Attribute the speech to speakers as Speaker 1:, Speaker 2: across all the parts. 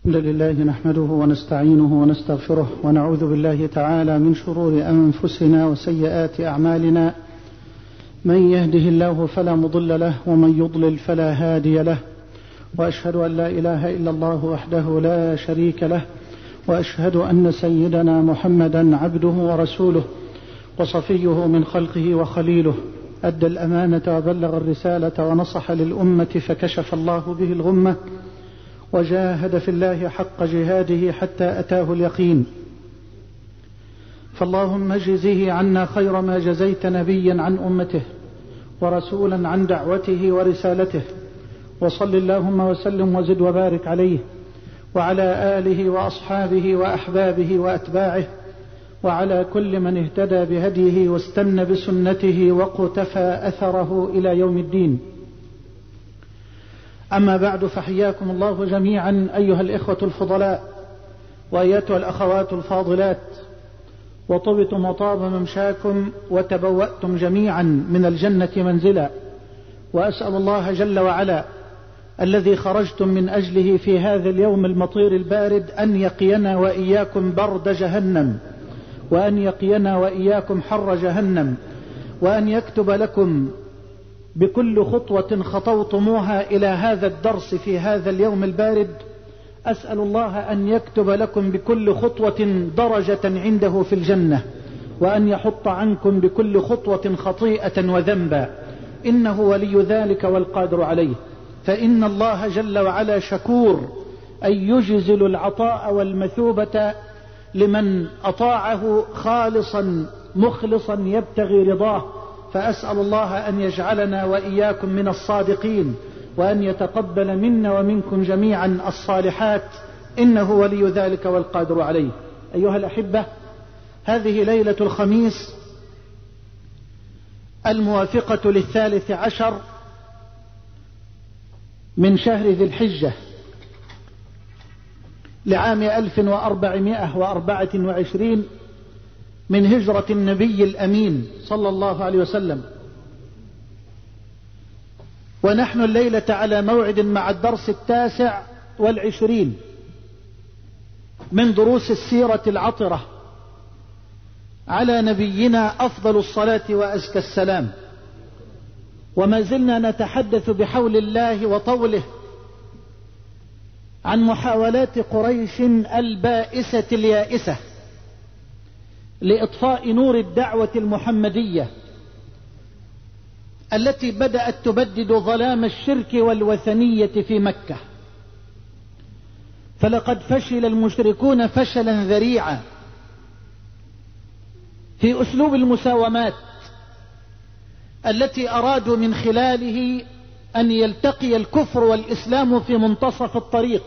Speaker 1: الحمد لله نحمده ونستعينه ونستغفره ونعوذ بالله تعالى من شرور أنفسنا وسيئات أعمالنا. من يهده الله فلا مضل له ومن يضلل فلا هادي له، وأشهد أن لا إله إلا الله وحده لا شريك له، وأشهد أن سيدنا محمدا عبده ورسوله وصفيه من خلقه وخليله، أدى الأمانة وبلغ الرسالة ونصح للأمة فكشف الله به الغمة وجاهد في الله حق جهاده حتى أتاه اليقين. فاللهم اجزه عنا خير ما جزيت نبيا عن أمته ورسولا عن دعوته ورسالته، وصل اللهم وسلم وزد وبارك عليه وعلى آله وأصحابه وأحبابه وأتباعه وعلى كل من اهتدى بهديه واستنى بسنته واقتفى أثره إلى يوم الدين. أما بعد، فحياكم الله جميعا أيها الإخوة الفضلاء وأيتها الأخوات الفاضلات، وطبتم وطاب ممشاكم وتبوأتم جميعا من الجنة منزلا، وأسأل الله جل وعلا الذي خرجتم من أجله في هذا اليوم المطير البارد أن يقينا وإياكم برد جهنم، وأن يقينا وإياكم حر جهنم، وأن يكتب لكم بكل خطوة خطوتموها إلى هذا الدرس في هذا اليوم البارد. أسأل الله أن يكتب لكم بكل خطوة درجة عنده في الجنة، وأن يحط عنكم بكل خطوة خطيئة وذنبا، إنه ولي ذلك والقادر عليه. فإن الله جل وعلا شكور، أن يجزل العطاء والمثوبة لمن أطاعه خالصا مخلصا يبتغي رضاه. فأسأل الله أن يجعلنا وإياكم من الصادقين، وأن يتقبل منا ومنكم جميعا الصالحات، إنه ولي ذلك والقادر عليه. أيها الأحبة، هذه ليلة الخميس الموافقة 13 من شهر ذي الحجة لعام 1424 من هجرة النبي الأمين صلى الله عليه وسلم، ونحن الليلة على موعد مع الدرس 29 من دروس السيرة العطرة على نبينا أفضل الصلاة وأزكى السلام. وما زلنا نتحدث بحول الله وطوله عن محاولات قريش البائسة اليائسة لإطفاء نور الدعوة المحمدية التي بدأت تبدد ظلام الشرك والوثنية في مكة. فلقد فشل المشركون فشلا ذريعا في أسلوب المساومات التي أرادوا من خلاله أن يلتقي الكفر والإسلام في منتصف الطريق،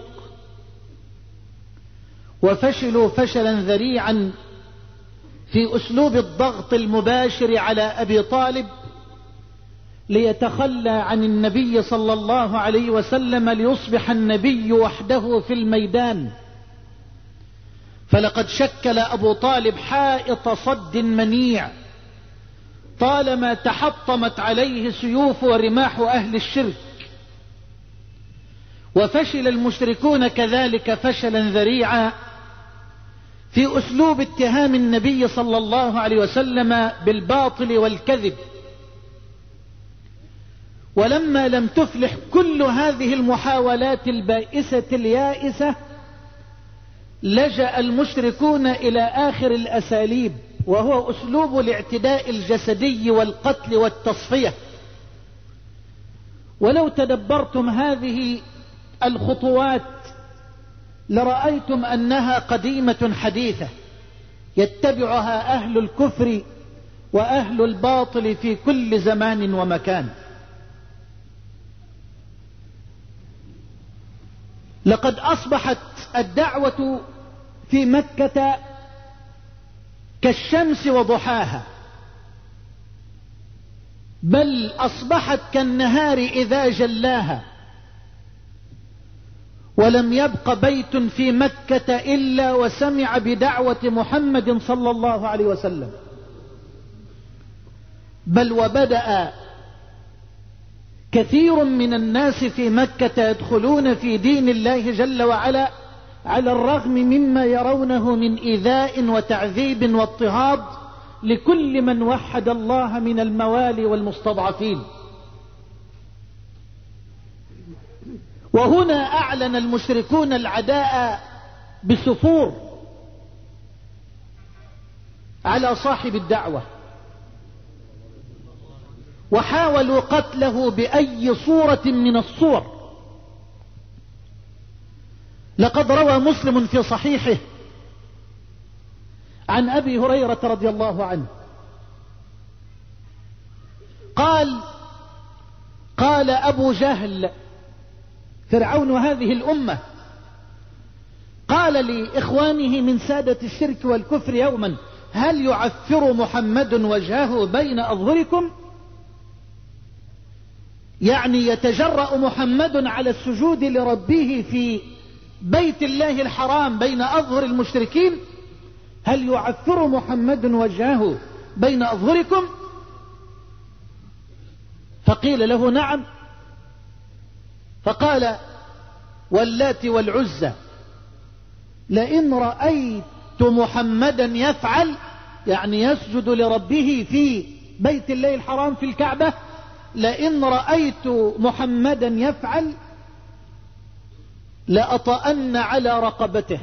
Speaker 1: وفشلوا فشلا ذريعا في أسلوب الضغط المباشر على أبي طالب ليتخلى عن النبي صلى الله عليه وسلم ليصبح النبي وحده في الميدان. فلقد شكل أبو طالب حائط صد منيع طالما تحطمت عليه سيوف ورماح أهل الشرك. وفشل المشركون كذلك فشلا ذريعا في أسلوب اتهام النبي صلى الله عليه وسلم بالباطل والكذب. ولما لم تفلح كل هذه المحاولات البائسة اليائسة، لجأ المشركون إلى آخر الأساليب، وهو أسلوب الاعتداء الجسدي والقتل والتصفية. ولو تدبرتم هذه الخطوات لرأيتم أنها قديمة حديثة يتبعها أهل الكفر وأهل الباطل في كل زمان ومكان. لقد أصبحت الدعوة في مكة كالشمس وضحاها، بل أصبحت كالنهار إذا جلاها، ولم يبق بيت في مكة إلا وسمع بدعوة محمد صلى الله عليه وسلم. بل وبدأ كثير من الناس في مكة يدخلون في دين الله جل وعلا على الرغم مما يرونه من إيذاء وتعذيب واضطهاد لكل من وحد الله من الموالي والمستضعفين. وهنا أعلن المشركون العداء بسفور على صاحب الدعوة، وحاولوا قتله بأي صورة من الصور. لقد روى مسلم في صحيحه عن أبي هريرة رضي الله عنه قال أبو جهل فرعون هذه الأمة، قال لإخوانه من سادة الشرك والكفر يوما: هل يعفر محمد وجهه بين أظهركم؟ يعني يتجرأ محمد على السجود لربه في بيت الله الحرام بين أظهر المشركين؟ هل يعفر محمد وجهه بين أظهركم؟ فقيل له: نعم. فقال: واللات والعزى لئن رأيت محمدا يفعل، يعني يسجد لربه في بيت الله الحرام في الكعبة، لئن رأيت محمدا يفعل لأطأن على رقبته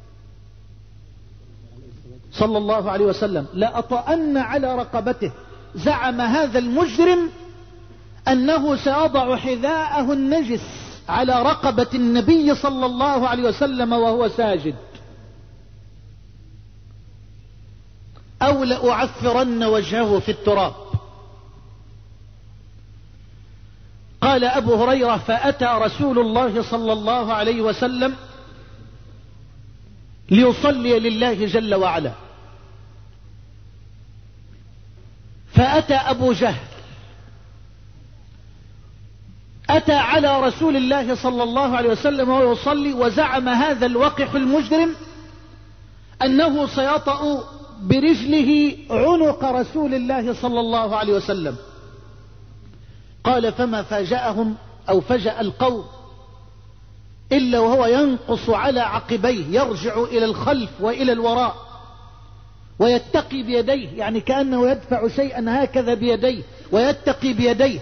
Speaker 1: صلى الله عليه وسلم، لأطأن على رقبته. زعم هذا المجرم أنه سيضع حذاءه النجس على رقبة النبي صلى الله عليه وسلم وهو ساجد، أو لأعفرن وجهه في التراب. قال أبو هريرة: فأتى رسول الله صلى الله عليه وسلم ليصلي لله جل وعلا، فأتى أبو جهل، أتى على رسول الله صلى الله عليه وسلم وهو يصلي، وزعم هذا الوقح المجرم أنه سيطأ برجله عنق رسول الله صلى الله عليه وسلم. قال: فما فاجأهم أو فجأ القوم إلا وهو ينقص على عقبيه، يرجع إلى الخلف وإلى الوراء، ويتقي بيديه، يعني كأنه يدفع شيئا هكذا بيديه ويتقي بيديه.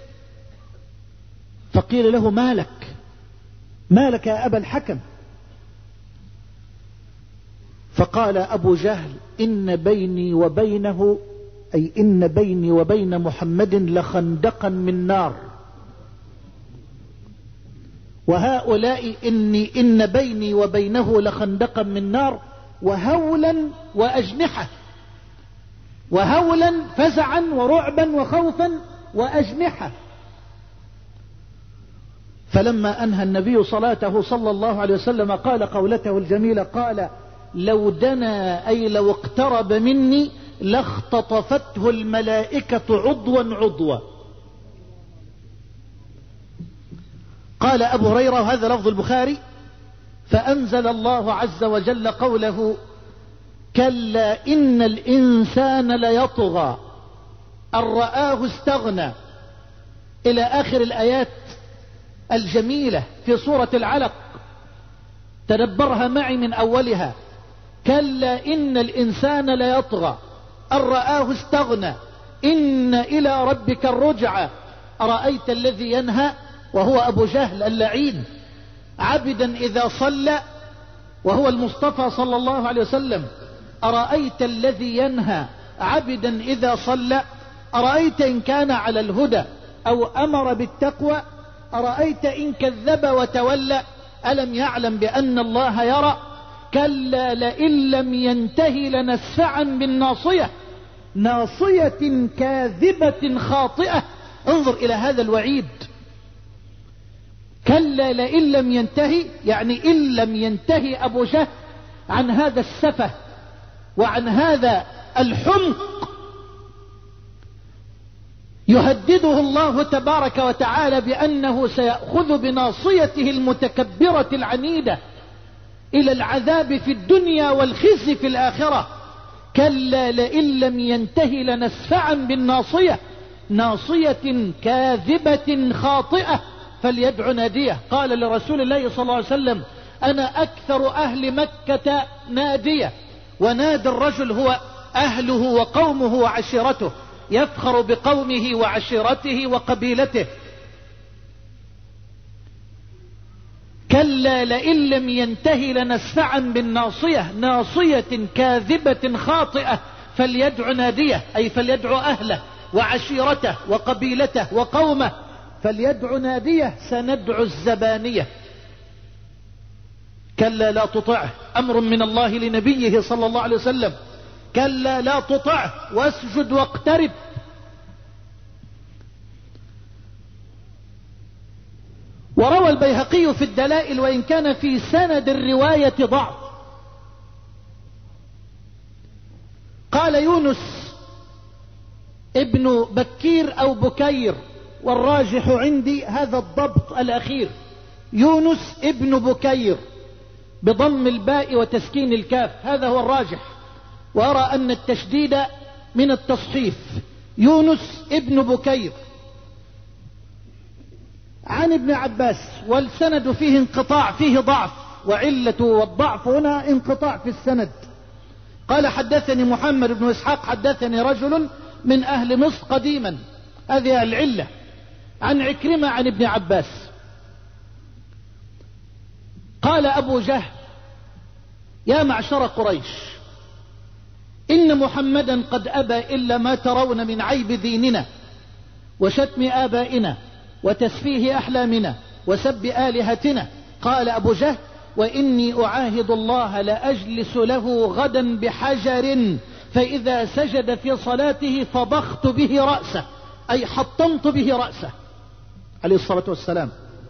Speaker 1: فقيل له: مالك يا أبا الحكم؟ فقال أبو جهل: إن بيني وبينه، أي إن بيني وبين محمد لخندقا من نار، وهؤلاء إن بيني وبينه لخندقا من نار، وهولا وأجنحة، وهولا فزعا ورعبا وخوفا وأجنحة. فلما أنهى النبي صلاته صلى الله عليه وسلم قال قولته الجميلة، قال: لو دنا، أي لو اقترب مني، لاختطفته الملائكة عضوا عضوا. قال أبو هريرة، وهذا لفظ البخاري: فأنزل الله عز وجل قوله: كلا إن الإنسان ليطغى أن رآه استغنى، إلى آخر الآيات الجميلة في سورة العلق. تدبرها معي من أولها: كلا إن الإنسان ليطغى أن رآه استغنى إن إلى ربك الرجعى. أرأيت الذي ينهى، وهو أبو جهل اللعين، عبدا إذا صلى، وهو المصطفى صلى الله عليه وسلم. أرأيت الذي ينهى عبدا إذا صلى، أرأيت إن كان على الهدى أو أمر بالتقوى، أرأيت إن كذب وتولى، ألم يعلم بأن الله يرى. كلا لئن لم ينتهي لنسفعا بالناصية، ناصية كاذبة خاطئة. انظر إلى هذا الوعيد: كلا لئن لم ينتهي، يعني إن لم ينتهي أبو جهل عن هذا السفه وعن هذا الحمق، يهدده الله تبارك وتعالى بأنه سيأخذ بناصيته المتكبرة العنيدة إلى العذاب في الدنيا والخزي في الآخرة. كلا لئن لم ينتهي لنسفعا بالناصية، ناصية كاذبة خاطئة، فليدع ناديه. قال لرسول الله صلى الله عليه وسلم: أنا أكثر أهل مكة نادية. ونادى الرجل هو أهله وقومه وعشيرته، يفخر بقومه وعشيرته وقبيلته. كلا لئن لم ينتهي لنسفعا بالناصية، ناصية كاذبة خاطئة، فليدع ناديه، أي فليدعو أهله وعشيرته وقبيلته وقومه، فليدع ناديه، سندعو الزبانية. كلا لا تطعه، أمر من الله لنبيه صلى الله عليه وسلم. كلا لا تطعه واسجد واقترب. وروى البيهقي في الدلائل، وإن كان في سند الرواية ضعف، قال يونس ابن بكير أو بكير، والراجح عندي هذا الضبط الأخير، يونس ابن بكير بضم الباء وتسكين الكاف، هذا هو الراجح. وأرى أن التشديد من التصحيف، يونس ابن بكير عن ابن عباس، والسند فيه انقطاع، فيه ضعف، وعلة والضعف هنا انقطاع في السند. قال حدثني محمد بن إسحاق حدثني رجل من أهل مصر قديما، هذه العلة، عن عكرمة عن ابن عباس. قال أبو جهل يا معشر قريش، إن محمدا قد أبى إلا ما ترون من عيب ديننا وشتم آبائنا وتسفيه أحلامنا وسب آلهتنا. قال أبو جهل وإني أعاهد الله لأجلس له غدا بحجر، فإذا سجد في صلاته فضخت به رأسه، أي حطمت به رأسه عليه الصلاة والسلام.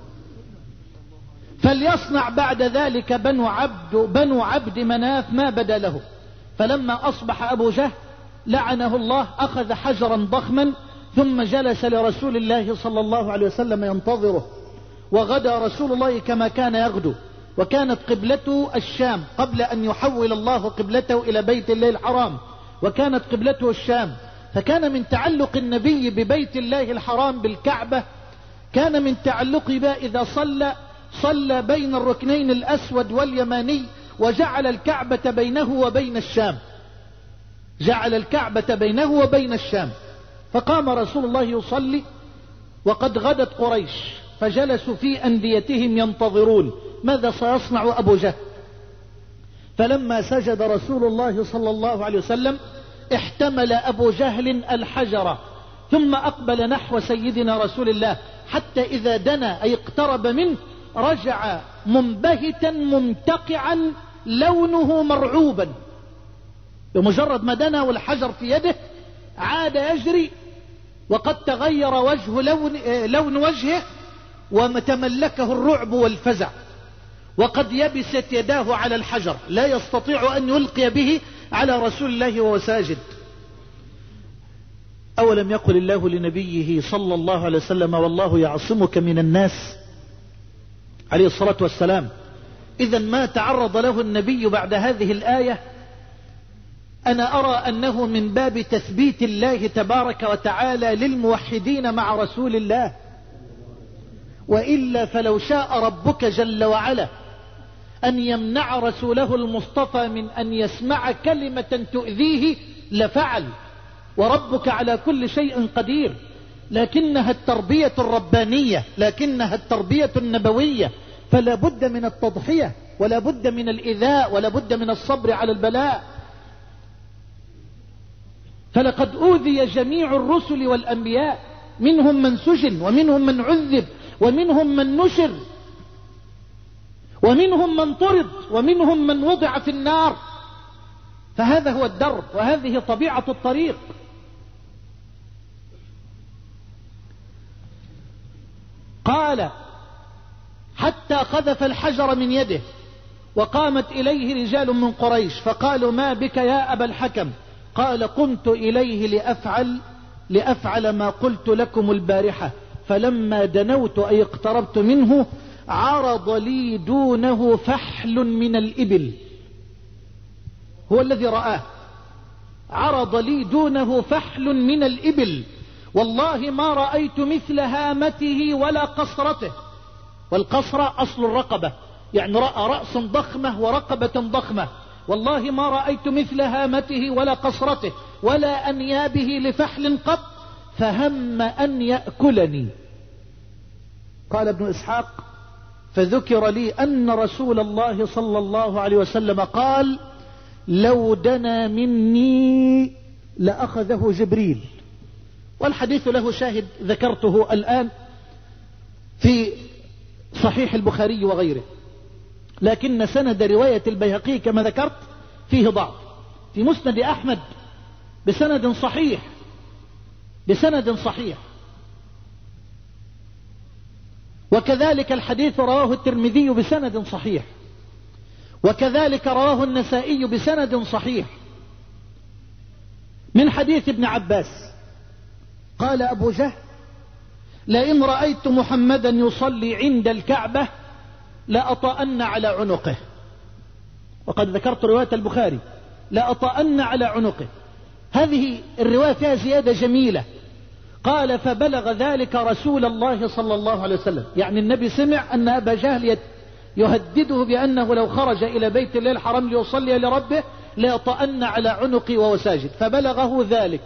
Speaker 1: فليصنع بعد ذلك بنو عبد مناف ما بدا له. فلما أصبح أبو جهل لعنه الله أخذ حجرا ضخما ثم جلس لرسول الله صلى الله عليه وسلم ينتظره. وغدا رسول الله كما كان يغدو، وكانت قبلته الشام قبل أن يحول الله قبلته إلى بيت الله الحرام، وكانت قبلته الشام. فكان من تعلق النبي ببيت الله الحرام بالكعبة، كان من تعلقه بها إذا صلى بين الركنين الأسود واليماني، وجعل الكعبة بينه وبين الشام، جعل الكعبة بينه وبين الشام. فقام رسول الله يصلي وقد غدت قريش، فجلسوا في أنديتهم ينتظرون ماذا سيصنع أبو جهل. فلما سجد رسول الله صلى الله عليه وسلم احتمل أبو جهل الحجر ثم أقبل نحو سيدنا رسول الله، حتى إذا دنا أي اقترب منه رجع منبهتا ممتقعا لونه مرعوبا. بمجرد ما دنا والحجر في يده عاد يجري، وقد تغير لون وجهه وتملكه الرعب والفزع، وقد يبست يداه على الحجر، لا يستطيع أن يلقي به على رسول الله وهو ساجد. أولم يقل الله لنبيه صلى الله عليه وسلم والله يعصمك من الناس عليه الصلاة والسلام. إذا ما تعرض له النبي بعد هذه الآية أنا أرى أنه من باب تثبيت الله تبارك وتعالى للموحدين مع رسول الله، وإلا فلو شاء ربك جل وعلا أن يمنع رسوله المصطفى من أن يسمع كلمة تؤذيه لفعل، وربك على كل شيء قدير. لكنها التربية الربانية، لكنها التربية النبوية، فلا بد من التضحية، ولا بد من الإيذاء، ولا بد من الصبر على البلاء. فلقد أوذي جميع الرسل والأنبياء، منهم من سجن، ومنهم من عذب، ومنهم من نشر، ومنهم من طرد، ومنهم من وضع في النار. فهذا هو الدرب، وهذه طبيعة الطريق. قال حتى قذف الحجر من يده، وقامت إليه رجال من قريش فقالوا ما بك يا أبا الحكم؟ قال قمت إليه لأفعل ما قلت لكم البارحة، فلما دنوت أي اقتربت منه عرض لي دونه فحل من الإبل. هو الذي رآه، عرض لي دونه فحل من الإبل، والله ما رأيت مثل هامته ولا قصرته. والقصرة أصل الرقبة، يعني رأى رأس ضخمة ورقبة ضخمة، والله ما رأيت مثل هامته ولا قصرته ولا أنيابه لفحل قط، فهم أن يأكلني. قال ابن إسحاق: فذكر لي أن رسول الله صلى الله عليه وسلم قال: لو دنا مني لأخذه جبريل. والحديث له شاهد ذكرته الآن في صحيح البخاري وغيره، لكن سند رواية البيهقي كما ذكرت فيه ضعف. في مسند أحمد بسند صحيح، وكذلك الحديث رواه الترمذي بسند صحيح، وكذلك رواه النسائي بسند صحيح من حديث ابن عباس قال أبو جهل: لئن رأيت محمدا يصلي عند الكعبة لأطأن على عنقه. وقد ذكرت رواية البخاري: لأطأن على عنقه. هذه الرواية فيها زيادة جميلة. قال: فبلغ ذلك رسول الله صلى الله عليه وسلم، يعني النبي سمع أن أبا جهل يهدده بأنه لو خرج إلى بيت الله الحرام ليصلي لربه ليطأن على عنقي وهو ساجد، فبلغه ذلك.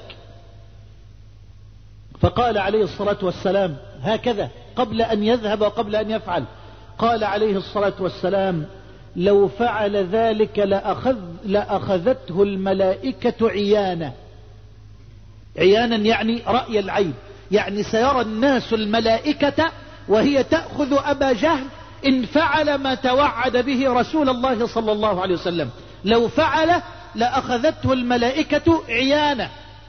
Speaker 1: فقال عليه الصلاة والسلام هكذا قبل أن يذهب وقبل أن يفعل، قال عليه الصلاة والسلام: لو فعل ذلك لأخذته الملائكة عيانا. عيانا يعني رأي العين، يعني سيرى الناس الملائكة وهي تأخذ أبا جهل إن فعل ما توعد به رسول الله صلى الله عليه وسلم. لو فعل لأخذته الملائكة عيانا.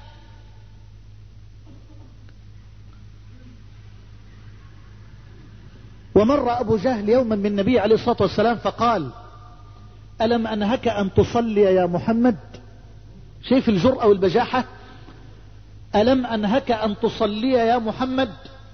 Speaker 1: ومر أبو جهل يوما من النبي عليه الصلاة والسلام فقال: ألم أنهك أن تصلي يا محمد؟ شايف الجرأة والبجاحة؟ ألم أنهك أن تصلي يا محمد؟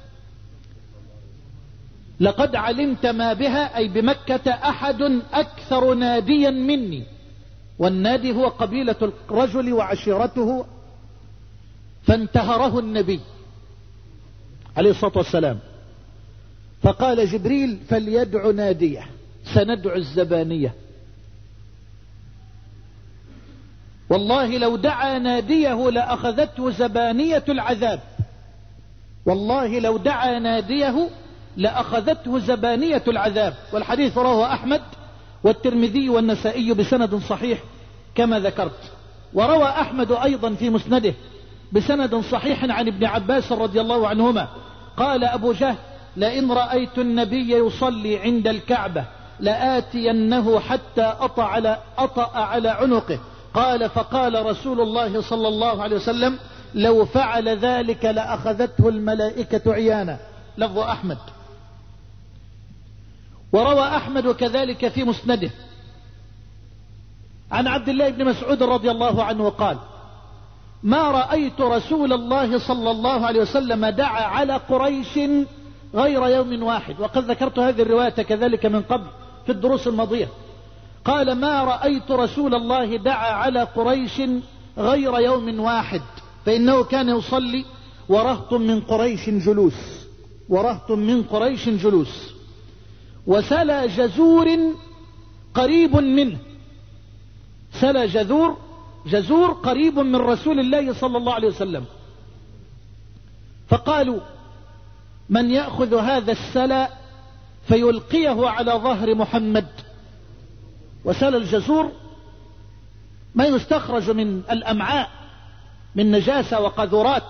Speaker 1: لقد علمت ما بها، أي بمكة، أحد أكثر ناديا مني. والنادي هو قبيلة الرجل وعشيرته. فانتهره النبي عليه الصلاة والسلام، فقال جبريل: فليدع ناديه، سندع الزبانية. والله لو دعا ناديه لأخذته زبانية العذاب. والله لو دعا ناديه لأخذته زبانية العذاب. والحديث رواه أحمد والترمذي والنسائي بسند صحيح كما ذكرت. وروى أحمد أيضا في مسنده بسند صحيح عن ابن عباس رضي الله عنهما قال أبو جهل: لئن رأيت النبي يصلي عند الكعبة لآتينه حتى أطأ على عنقه. قال: فقال رسول الله صلى الله عليه وسلم: لو فعل ذلك لأخذته الملائكة عيانا. لفظ أحمد. وروى أحمد كذلك في مسنده عن عبد الله بن مسعود رضي الله عنه قال: ما رأيت رسول الله صلى الله عليه وسلم دعا على قريش غير يوم واحد. وقد ذكرت هذه الرواية كذلك من قبل في الدروس الماضية. قال: ما رأيت رسول الله دعا على قريش غير يوم واحد، فإنه كان يصلي ورهط من قريش جلوس، وسلى جزور قريب منه. سلى جزور قريب من رسول الله صلى الله عليه وسلم. فقالوا: من يأخذ هذا السلى فيلقيه على ظهر محمد. وسلى الجزور ما يستخرج من الأمعاء من نجاسة وقذورات.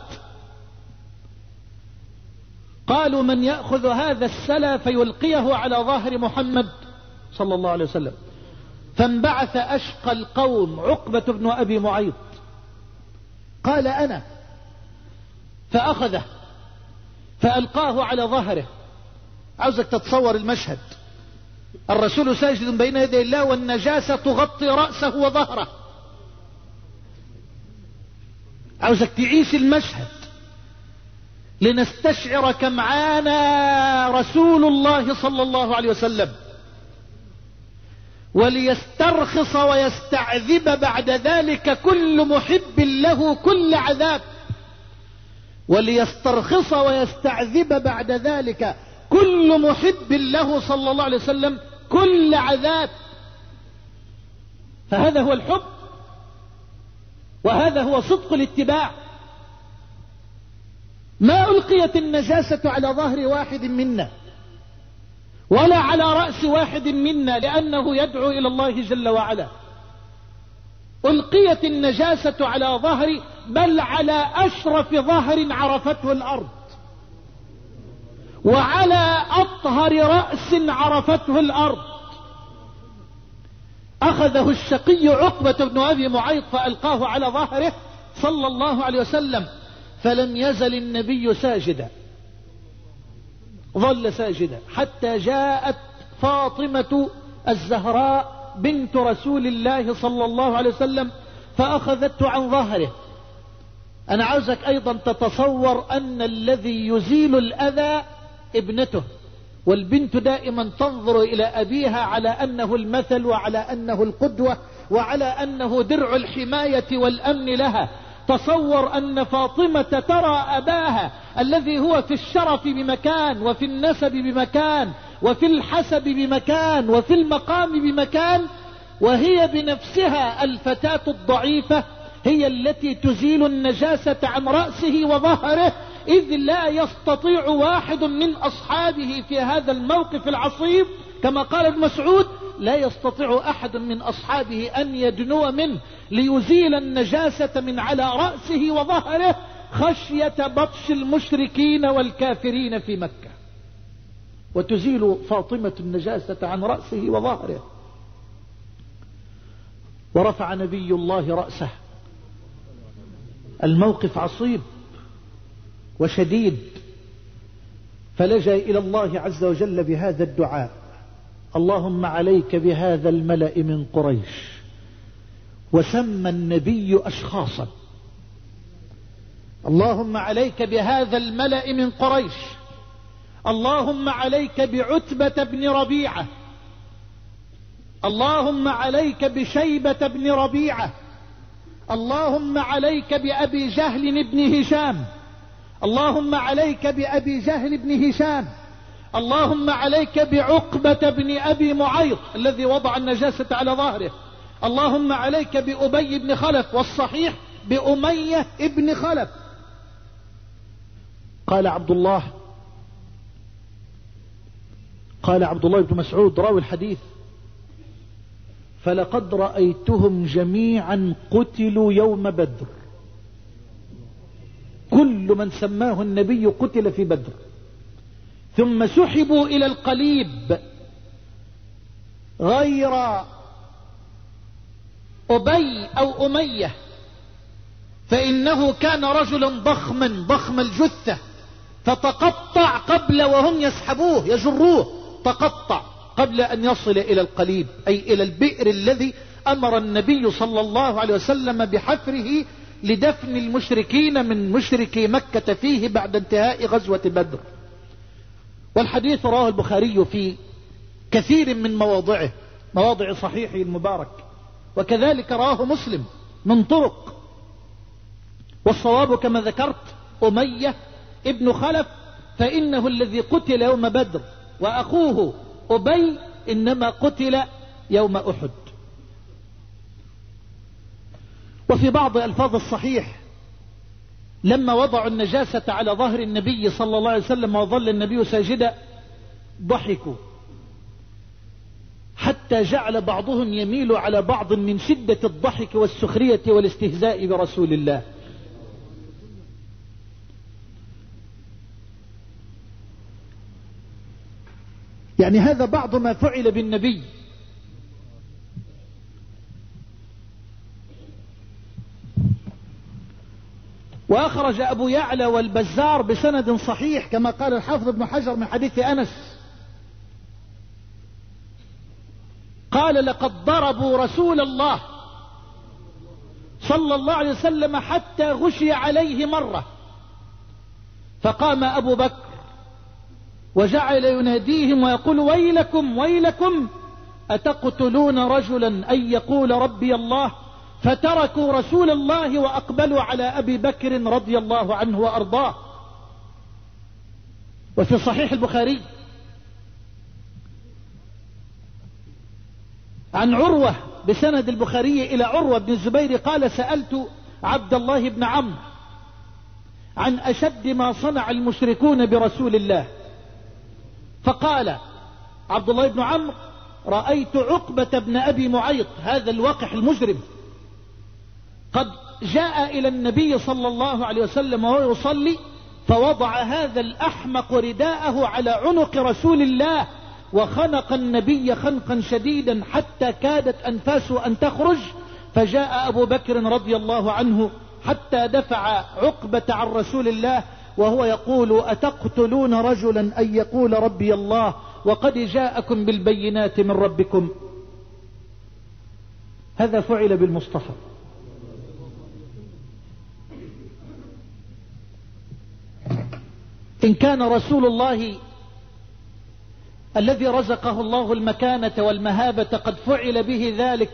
Speaker 1: قالوا: من يأخذ هذا السلى فيلقيه على ظهر محمد صلى الله عليه وسلم. فانبعث أشقى القوم عقبة بن أبي معيط، قال: أنا. فأخذه فألقاه على ظهره. عاوزك تتصور المشهد: الرسول ساجد بين يدي الله والنجاسة تغطي رأسه وظهره. عاوزك تعيش المشهد لنستشعر كم عانى رسول الله صلى الله عليه وسلم، وليسترخص ويستعذب بعد ذلك كل محب له كل عذاب. وليسترخص ويستعذب بعد ذلك كل محب له صلى الله عليه وسلم كل عذاب. فهذا هو الحب، وهذا هو صدق الاتباع. ما ألقيت النجاسة على ظهر واحد منا ولا على رأس واحد منا لأنه يدعو إلى الله جل وعلا. ألقيت النجاسة على ظهر، بل على أشرف ظهر عرفته الأرض، وعلى أطهر رأس عرفته الأرض. أخذه الشقي عقبة بن أبي معيط فألقاه على ظهره صلى الله عليه وسلم، فلم يزل النبي ساجدا، ظل ساجدا حتى جاءت فاطمة الزهراء بنت رسول الله صلى الله عليه وسلم فأخذته عن ظهره. أنا عاوزك أيضا تتصور أن الذي يزيل الأذى ابنته، والبنت دائما تنظر إلى أبيها على أنه المثل وعلى أنه القدوة وعلى أنه درع الحماية والأمن لها. تصور أن فاطمة ترى أباها الذي هو في الشرف بمكان، وفي النسب بمكان، وفي الحسب بمكان، وفي المقام بمكان، وهي بنفسها الفتاة الضعيفة هي التي تزيل النجاسة عن رأسه وظهره، إذ لا يستطيع واحد من أصحابه في هذا الموقف العصيب، كما قال ابن مسعود: لا يستطيع أحد من أصحابه أن يدنو منه ليزيل النجاسة من على رأسه وظهره خشية بطش المشركين والكافرين في مكة. وتزيل فاطمة النجاسة عن رأسه وظهره. ورفع نبي الله رأسه. الموقف عصيب وشديد، فلجأ إلى الله عز وجل بهذا الدعاء: اللهم عليك بهذا الملأ من قريش. وسمى النبي أشخاصا: اللهم عليك بهذا الملأ من قريش، اللهم عليك بعتبة بن ربيعة، اللهم عليك بشيبة بن ربيعة، اللهم عليك بأبي جهل بن هشام، اللهم عليك بأبي جهل بن هشام، اللهم عليك بعقبة بن أبي معيط الذي وضع النجاسة على ظهره، اللهم عليك بأبي بن خلف، والصحيح بأمية بن خلف. قال عبد الله بن مسعود راوي الحديث: فلقد رأيتهم جميعا قتلوا يوم بدر. كل من سماه النبي قتل في بدر، ثم سحبوا إلى القليب غير أبي أو أمية، فإنه كان رجلا ضخما ضخم الجثة، فتقطع قبل وهم يسحبوه يجروه، تقطع قبل أن يصل إلى القليب، أي إلى البئر الذي أمر النبي صلى الله عليه وسلم بحفره لدفن المشركين من مشركي مكة فيه بعد انتهاء غزوة بدر. والحديث رواه البخاري في كثير من مواضع صحيحه المبارك، وكذلك رواه مسلم من طرق. والصواب كما ذكرت أمية ابن خلف، فإنه الذي قتل يوم بدر، وأخوه أبي إنما قتل يوم أحد. وفي بعض ألفاظ الصحيح: لما وضعوا النجاسة على ظهر النبي صلى الله عليه وسلم وظل النبي ساجدا ضحكوا، حتى جعل بعضهم يميل على بعض من شدة الضحك والسخرية والاستهزاء برسول الله. يعني هذا بعض ما فعل بالنبي. وأخرج أبو يعلى والبزار بسند صحيح كما قال الحافظ ابن حجر من حديث أنس قال: لقد ضربوا رسول الله صلى الله عليه وسلم حتى غشي عليه مرة، فقام أبو بكر وجعل يناديهم ويقول: ويلكم ويلكم، أتقتلون رجلا أن يقول ربي الله؟ فتركوا رسول الله وأقبلوا على أبي بكر رضي الله عنه وأرضاه. وفي صحيح البخاري عن عروة بسند البخاري إلى عروة بن الزبير قال سألت عبد الله بن عمرو عن أشد ما صنع المشركون برسول الله، فقال عبد الله بن عمرو رأيت عقبة بن أبي معيط هذا الوقح المجرم قد جاء إلى النبي صلى الله عليه وسلم وهو يصلي، فوضع هذا الأحمق رداءه على عنق رسول الله وخنق النبي خنقا شديدا حتى كادت أنفاسه أن تخرج، فجاء أبو بكر رضي الله عنه حتى دفع عقبة عن رسول الله وهو يقول أتقتلون رجلا أن يقول ربي الله وقد جاءكم بالبينات من ربكم؟ هذا فعل بالمصطفى. إن كان رسول الله الذي رزقه الله المكانة والمهابة قد فعل به ذلك،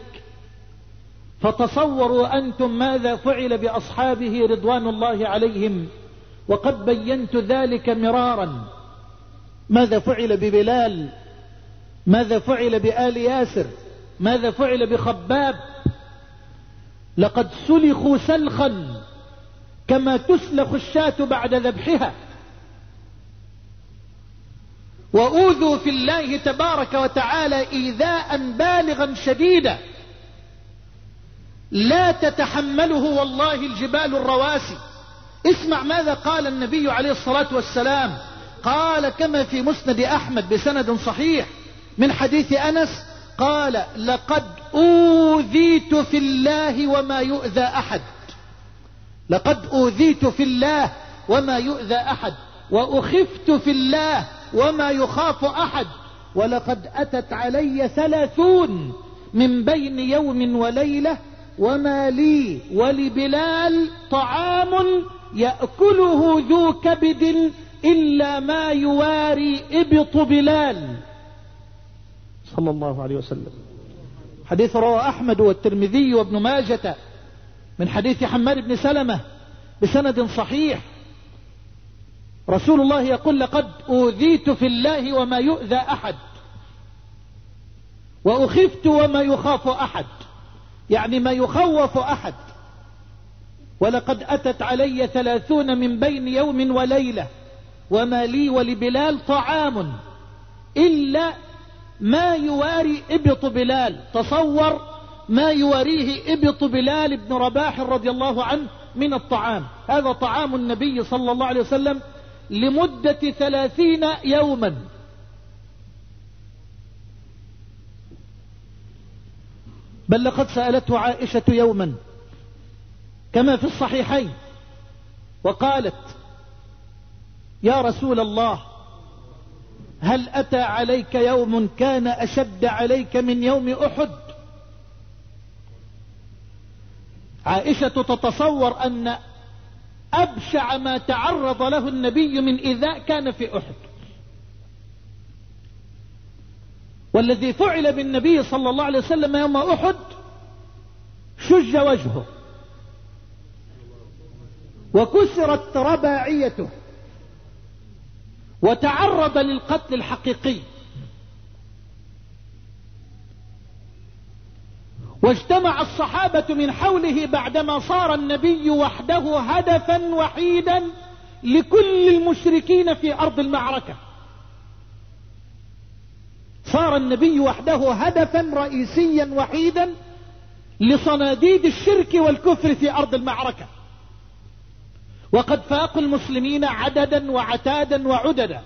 Speaker 1: فتصوروا أنتم ماذا فعل بأصحابه رضوان الله عليهم، وقد بينت ذلك مرارا. ماذا فعل ببلال، ماذا فعل بآل ياسر، ماذا فعل بخباب؟ لقد سلخوا سلخا كما تسلخ الشاة بعد ذبحها، وأوذوا في الله تبارك وتعالى إيذاء بالغا شديدا لا تتحمله والله الجبال الرواسي. اسمع ماذا قال النبي عليه الصلاة والسلام، قال كما في مسند أحمد بسند صحيح من حديث أنس قال لقد أوذيت في الله وما يؤذى أحد، لقد أوذيت في الله وما يؤذى أحد، وأخفت في الله وما يخاف أحد، ولقد أتت علي 30 من بين يوم وليلة وما لي ولبلال طعام يأكله ذو كبد إلا ما يواري إبط بلال صلى الله عليه وسلم. حديث رواه أحمد والترمذي وابن ماجة من حديث حماد بن سلمة بسند صحيح. رسول الله يقول لقد أوذيت في الله وما يؤذى أحد، وأخفت وما يخاف أحد، يعني ما يخوف أحد. ولقد أتت علي 30 من بين يوم وليلة وما لي ولبلال طعام إلا ما يواري إبط بلال. تصور ما يواريه إبط بلال بن رباح رضي الله عنه من الطعام. هذا طعام النبي صلى الله عليه وسلم لمدة 30 يوما. بل لقد سألته عائشة يوما كما في الصحيحين وقالت يا رسول الله هل أتى عليك يوم كان أشد عليك من يوم أحد؟ عائشة تتصور أن أبشع ما تعرض له النبي من إيذاء كان في أحد. والذي فعل بالنبي صلى الله عليه وسلم يوم أحد شج وجهه وكسرت رباعيته وتعرض للقتل الحقيقي. واجتمع الصحابة من حوله بعدما صار النبي وحده هدفا وحيدا لكل المشركين في أرض المعركة. صار النبي وحده هدفا رئيسيا وحيدا لصناديد الشرك والكفر في أرض المعركة، وقد فاقوا المسلمين عددا وعتادا وعددا،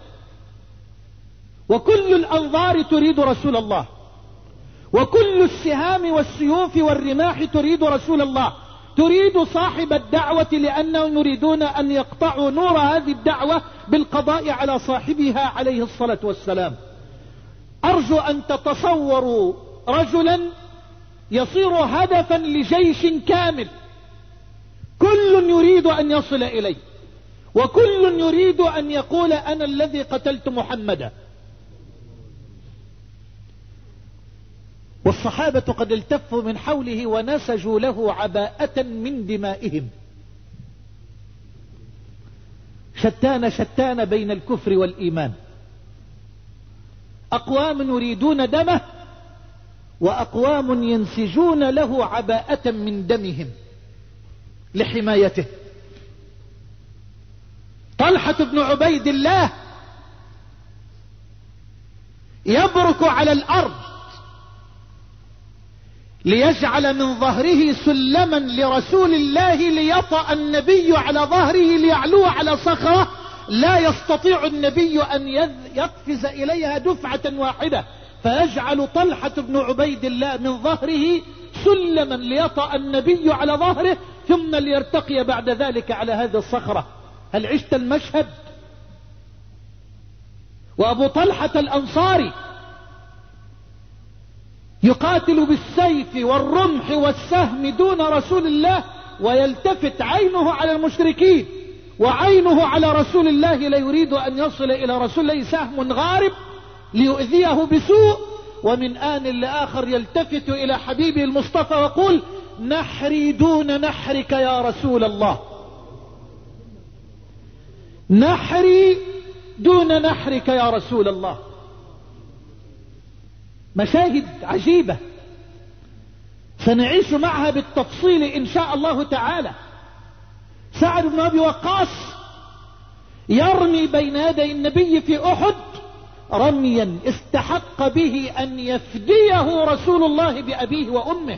Speaker 1: وكل الأنظار تريد رسول الله، وكل السهام والسيوف والرماح تريد رسول الله، تريد صاحب الدعوة، لأنهم يريدون أن يقطعوا نور هذه الدعوة بالقضاء على صاحبها عليه الصلاة والسلام. أرجو أن تتصوروا رجلا يصير هدفا لجيش كامل، كل يريد أن يصل إليه، وكل يريد أن يقول أنا الذي قتلت محمدا. والصحابة قد التفوا من حوله ونسجوا له عباءة من دمائهم. شتان بين الكفر والإيمان. أقوام يريدون دمه وأقوام ينسجون له عباءة من دمهم لحمايته. طلحة بن عبيد الله يبرك على الأرض ليجعل من ظهره سلما لرسول الله ليطأ النبي على ظهره ليعلو على صخرة لا يستطيع النبي أن يقفز إليها دفعة واحدة، فيجعل طلحة بن عبيد الله من ظهره سلما ليطأ النبي على ظهره ثم ليرتقي بعد ذلك على هذه الصخرة. هل عشت المشهد؟ وأبو طلحة الأنصاري يقاتل بالسيف والرمح والسهم دون رسول الله، ويلتفت عينه على المشركين وعينه على رسول الله، لا يريد أن يصل إلى رسول الله سهم غارب ليؤذيه بسوء، ومن آن لآخر يلتفت إلى حبيبه المصطفى ويقول: نحري دون نحرك يا رسول الله، نحري دون نحرك يا رسول الله. مشاهد عجيبة سنعيش معها بالتفصيل إن شاء الله تعالى. سعد بن أبي وقاص يرمي بين يدي النبي في أحد رميا استحق به أن يفديه رسول الله بأبيه وأمه،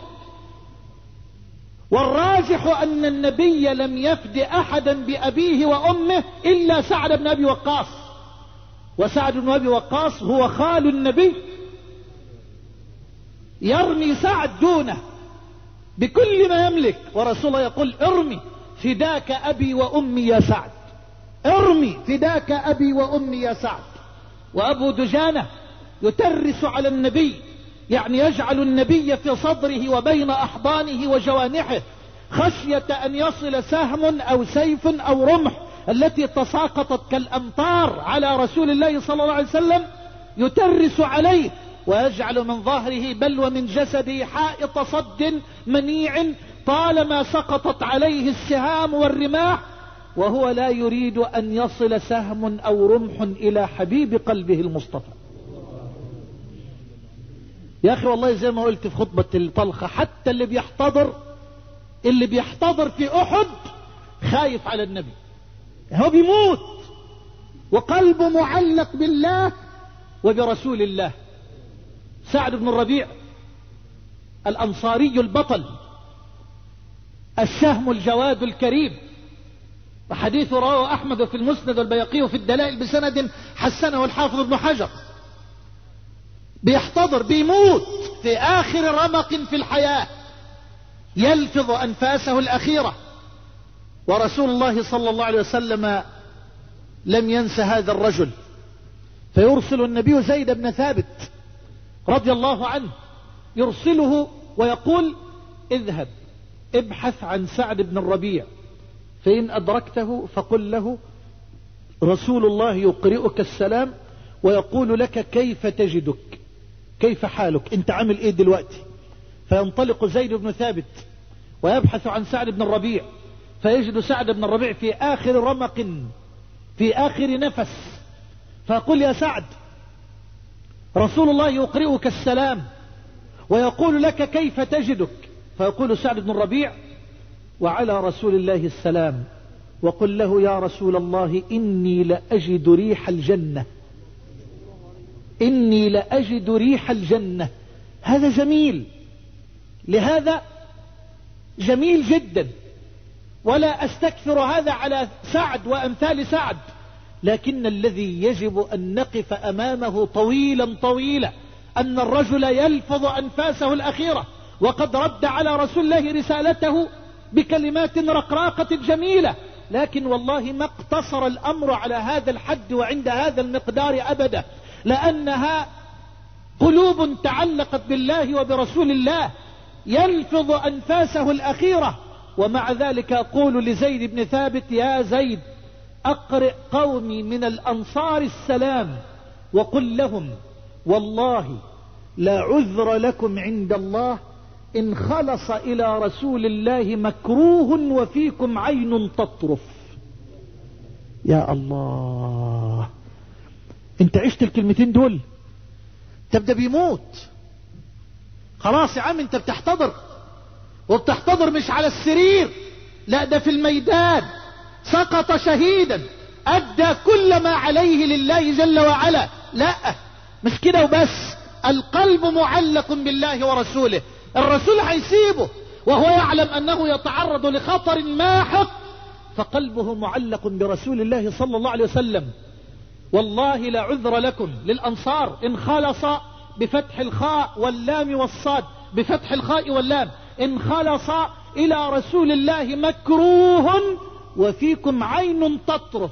Speaker 1: والراجح أن النبي لم يفد أحدا بأبيه وأمه إلا سعد بن أبي وقاص، وسعد بن أبي وقاص هو خال النبي. يرمي سعد دونه بكل ما يملك، ورسول الله يقول: ارمي فداك أبي وأمي يا سعد، ارمي فداك أبي وأمي يا سعد. وأبو دجانة يترس على النبي، يعني يجعل النبي في صدره وبين أحضانه وجوانحه خشية أن يصل سهم أو سيف أو رمح التي تساقطت كالأمطار على رسول الله صلى الله عليه وسلم، يترس عليه ويجعل من ظهره بل ومن جسده حائط صد منيع طالما سقطت عليه السهام والرماح، وهو لا يريد أن يصل سهم أو رمح إلى حبيب قلبه المصطفى. يا أخي والله زي ما قلت في خطبة الطلخة، حتى اللي بيحتضر في أحد خايف على النبي، هو بيموت وقلبه معلق بالله وبرسول الله. سعد بن الربيع الأنصاري البطل، الشهم الجواد الكريم، وحديث رواه أحمد في المسند والبيقي في الدلائل بسند حسنه الحافظ ابن حجر. بيحتضر، بيموت في آخر رمق في الحياة، يلفظ أنفاسه الأخيرة، ورسول الله صلى الله عليه وسلم لم ينس هذا الرجل، فيرسل النبي زيد بن ثابت رضي الله عنه، يرسله ويقول: اذهب ابحث عن سعد بن الربيع، فإن أدركته فقل له رسول الله يقرئك السلام ويقول لك كيف تجدك، كيف حالك، انت عامل ايه دلوقتي. فينطلق زيد بن ثابت ويبحث عن سعد بن الربيع، فيجد سعد بن الربيع في آخر رمق في آخر نفس، فيقول: يا سعد رسول الله يقرئك السلام ويقول لك كيف تجدك. فيقول سعد بن الربيع: وعلى رسول الله السلام، وقل له يا رسول الله إني لأجد ريح الجنة، إني لأجد ريح الجنة. هذا جميل، لهذا جميل جدا، ولا أستكثر هذا على سعد وأمثال سعد، لكن الذي يجب أن نقف أمامه طويلا طويلا أن الرجل يلفظ أنفاسه الأخيرة، وقد رد على رسول الله رسالته بكلمات رقراقة جميلة، لكن والله ما اقتصر الأمر على هذا الحد وعند هذا المقدار أبدا، لأنها قلوب تعلقت بالله وبرسول الله، يلفظ أنفاسه الأخيرة. ومع ذلك أقول لزيد بن ثابت: يا زيد أقرئ قومي من الأنصار السلام وقل لهم والله لا عذر لكم عند الله إن خلص إلى رسول الله مكروه وفيكم عين تطرف. يا الله، انت عشت الكلمتين دول؟ تبدأ بيموت خلاص يا عم انت بتحتضر، وبتحتضر مش على السرير، لا ده في الميدان، سقط شهيدا، ادى كل ما عليه لله جل وعلا. لا مش كده وبس، القلب معلق بالله ورسوله، الرسول هيسيبه وهو يعلم انه يتعرض لخطر ماحق، فقلبه معلق برسول الله صلى الله عليه وسلم. والله لا عذر لكم للأنصار إن خلص بفتح الخاء واللام والصاد، بفتح الخاء واللام، إن خلص إلى رسول الله مكروه وفيكم عين تطرف.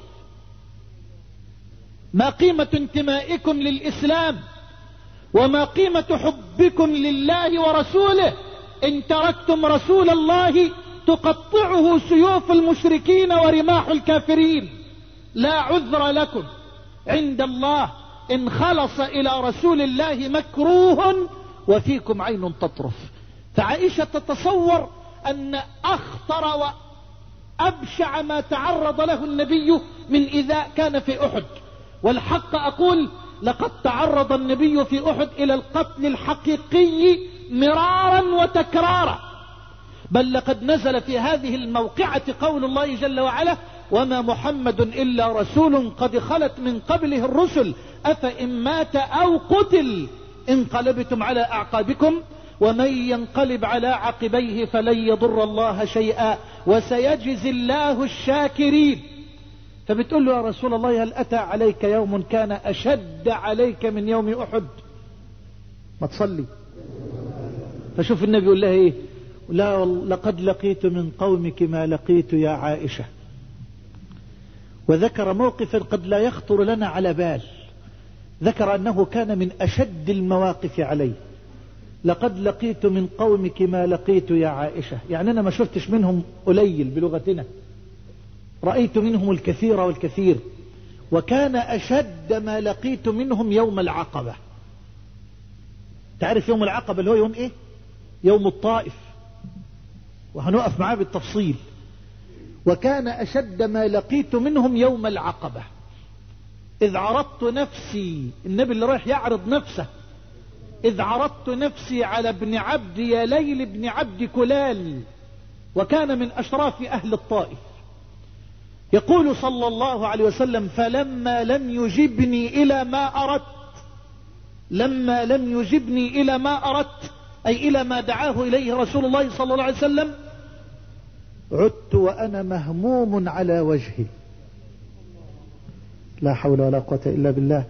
Speaker 1: ما قيمة انتمائكم للإسلام وما قيمة حبكم لله ورسوله إن تركتم رسول الله تقطعه سيوف المشركين ورماح الكافرين؟ لا عذر لكم عند الله إن خلص إلى رسول الله مكروه وفيكم عين تطرف. فعائشة تتصور أن أخطر وأبشع ما تعرض له النبي من إذا كان في أحد، والحق أقول لقد تعرض النبي في أحد إلى القتل الحقيقي مرارا وتكرارا، بل لقد نزل في هذه الموقعة قول الله جل وعلا: وما محمد إلا رسول قد خلت من قبله الرسل أفإن مات أو قتل انقلبتم على أعقابكم ومن ينقلب على عقبيه فلن يضر الله شيئا وسيجزي الله الشاكرين. فبتقول له: يا رسول الله هل أتى عليك يوم كان أشد عليك من يوم أحد؟ ما تصلي. فشوف النبي يقول لها ايه: لا لقد لقيت من قومك ما لقيت يا عائشة. وذكر موقفا قد لا يخطر لنا على بال، ذكر أنه كان من أشد المواقف عليه. لقد لقيت من قومك ما لقيت يا عائشة، يعني أنا ما شفتش منهم قليل بلغتنا، رأيت منهم الكثير والكثير. وكان أشد ما لقيت منهم يوم العقبة. تعرف يوم العقبة اللي هو يوم ايه؟ يوم الطائف، وهنقف معاه بالتفصيل. وكان أشد ما لقيت منهم يوم العقبة إذ عرضت نفسي، النبي اللي رايح يعرض نفسه، إذ عرضت نفسي على ابن عبد يليل بن عبد كلال، وكان من أشراف أهل الطائف. يقول صلى الله عليه وسلم: فلما لم يجبني إلى ما أردت، لما لم يجبني إلى ما أردت أي إلى ما دعاه إليه رسول الله صلى الله عليه وسلم، عدت وأنا مهموم على وجهي. لا حول ولا قوة إلا بالله.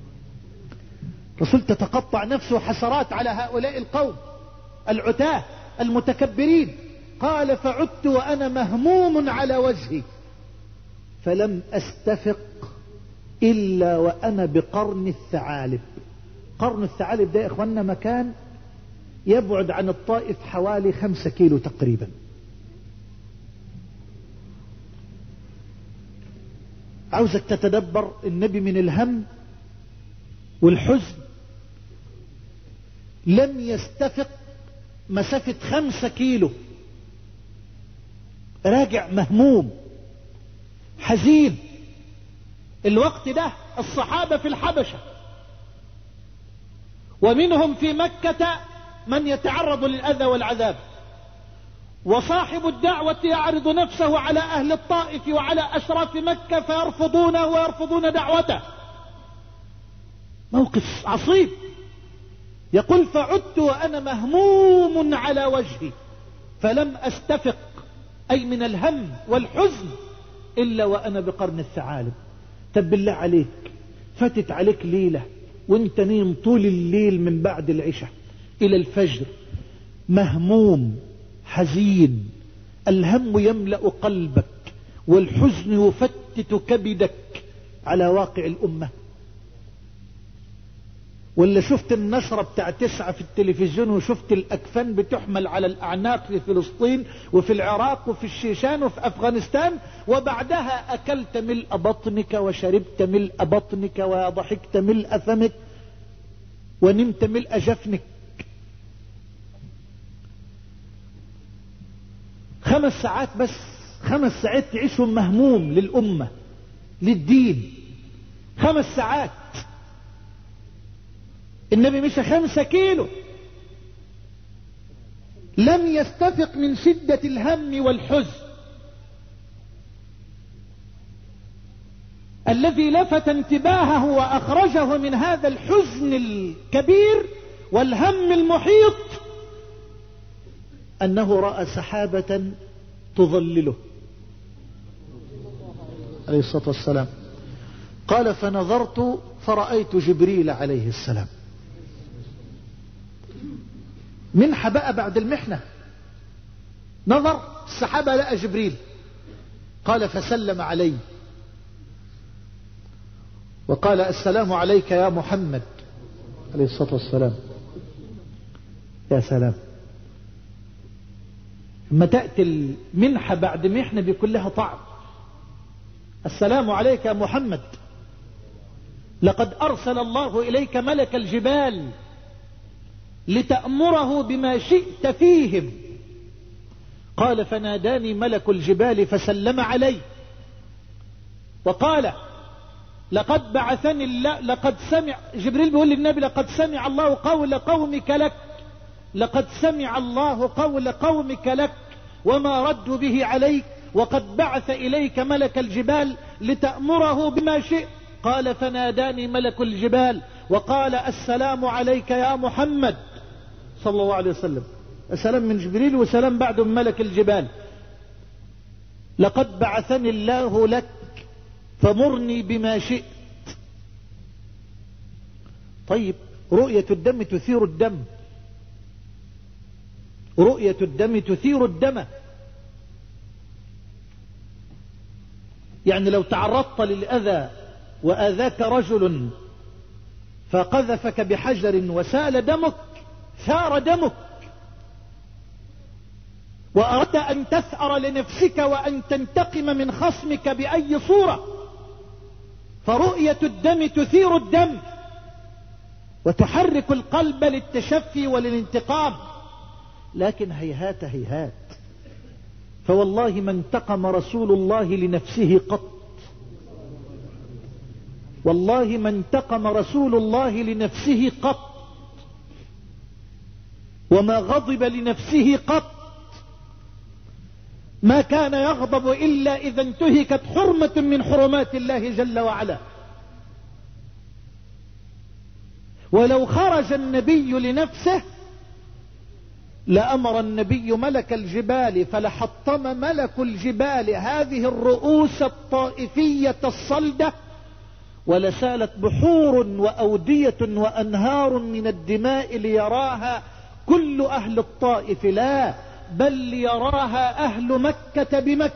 Speaker 1: رسول تتقطع نفسه حسرات على هؤلاء القوم العتاه المتكبرين. قال: فعدت وأنا مهموم على وجهي فلم أستفق إلا وأنا بقرن الثعالب. قرن الثعالب ده يا إخواننا مكان يبعد عن الطائف حوالي 5 كيلو تقريبا. عاوزك تتدبر النبي من الهم والحزن لم يستفق مسافة 5 كيلو، راجع مهموم حزين. الوقت ده الصحابة في الحبشة، ومنهم في مكة من يتعرض للأذى والعذاب، وصاحب الدعوة يعرض نفسه على أهل الطائف وعلى أشراف مكة فيرفضونه ويرفضون دعوته. موقف عصيب. يقول: فعدت وأنا مهموم على وجهي فلم أستفق أي من الهم والحزن إلا وأنا بقرن الثعالب. طب بالله عليك، فاتت عليك ليلة وانت نيم طول الليل من بعد العشاء إلى الفجر مهموم حزين، الهم يملأ قلبك والحزن يفتت كبدك على واقع الأمة. ولا شفت النشرة بتاع 9 في التلفزيون وشفت الأكفان بتحمل على الأعناق في فلسطين وفي العراق وفي الشيشان وفي أفغانستان، وبعدها أكلت ملء بطنك وشربت ملء بطنك وضحكت ملء فمك ونمت ملء جفنك. 5 ساعات بس، 5 ساعات تعيشهم مهموم للأمة للدين. 5 ساعات. النبي مشى 5 كيلو لم يستفق من شدة الهم والحزن الذي لفت انتباهه وأخرجه من هذا الحزن الكبير والهم المحيط أنه رأى سحابة تظلله عليه الصلاة والسلام. قال فنظرت فرأيت جبريل عليه السلام. منحة بقى بعد المحنة، نظر السحابة لقى جبريل. قال فسلم علي وقال السلام عليك يا محمد عليه الصلاة والسلام. يا سلام، لما تأتي المنحة بعد محنة بيكون لها طعم. السلام عليك يا محمد، لقد أرسل الله إليك ملك الجبال لتأمره بما شئت فيهم. قال فناداني ملك الجبال فسلم علي وقال لقد بعثني الله، لقد سمع جبريل بيقول للنبي لقد سمع الله قول قومك لك، لقد سمع الله قول قومك لك وما ردوا به عليك، وقد بعث إليك ملك الجبال لتأمره بما شئت. قال فناداني ملك الجبال وقال السلام عليك يا محمد صلى الله عليه وسلم. السلام من جبريل وسلام بعده من ملك الجبال. لقد بعثني الله لك فمرني بما شئت. طيب، رؤية الدم تثير الدم، رؤية الدم تثير الدم. يعني لو تعرضت للأذى وآذاك رجل فقذفك بحجر وسال دمك، ثار دمك، وأردت أن تثأر لنفسك وأن تنتقم من خصمك بأي صورة، فرؤية الدم تثير الدم وتحرك القلب للتشفي وللانتقام. لكن هيهات هيهات، فوالله ما انتقم رسول الله لنفسه قط، والله ما انتقم رسول الله لنفسه قط، وما غضب لنفسه قط. ما كان يغضب إلا إذا انتهكت حرمة من حرمات الله جل وعلا. ولو خرج النبي لنفسه لأمر النبي ملك الجبال فلحطم ملك الجبال هذه الرؤوس الطائفية الصلدة، ولسالت بحور وأودية وأنهار من الدماء ليراها كل أهل الطائف، لا بل ليراها أهل مكة بمكة.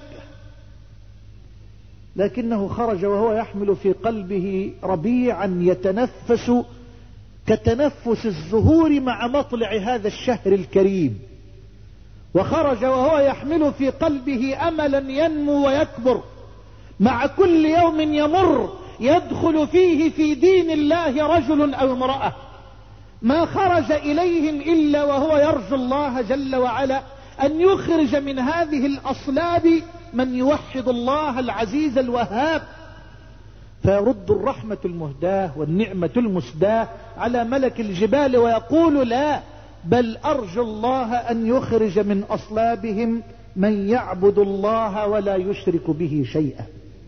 Speaker 1: لكنه خرج وهو يحمل في قلبه ربيعا يتنفس كتنفس الزهور مع مطلع هذا الشهر الكريم، وخرج وهو يحمل في قلبه أملا ينمو ويكبر مع كل يوم يمر يدخل فيه في دين الله رجل أو امرأة. ما خرج إليهم إلا وهو يرجو الله جل وعلا أن يخرج من هذه الأصلاب من يوحد الله العزيز الوهاب، فيرد الرحمة المهداة والنعمة المسداة على ملك الجبال ويقول لا، بل أرجو الله أن يخرج من أصلابهم من يعبد الله ولا يشرك به شيئا.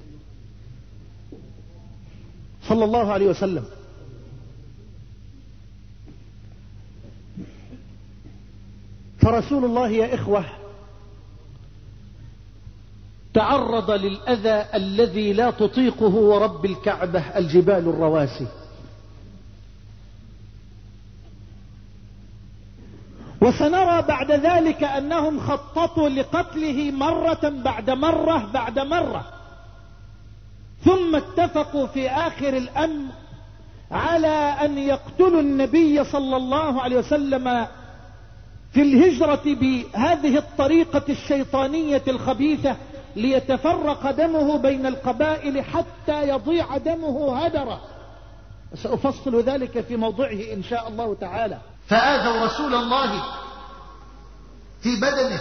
Speaker 1: صلى الله عليه وسلم. فرسول الله يا إخوة تعرض للأذى الذي لا تطيقه ورب الكعبة الجبال الرواسي. وسنرى بعد ذلك أنهم خططوا لقتله مرة بعد مرة بعد مرة، ثم اتفقوا في آخر الأمر على أن يقتلوا النبي صلى الله عليه وسلم في الهجرة بهذه الطريقة الشيطانية الخبيثة ليتفرق دمه بين القبائل حتى يضيع دمه هدرا. سأفصل ذلك في موضعه إن شاء الله تعالى.
Speaker 2: فآذوا رسول الله في بدنه